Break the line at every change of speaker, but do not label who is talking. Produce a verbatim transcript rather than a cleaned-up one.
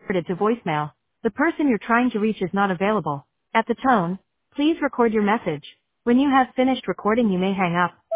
forwarded to voicemail. The person you're trying to reach is not available. At the tone, please record your message. When you have finished recording, you may hang up.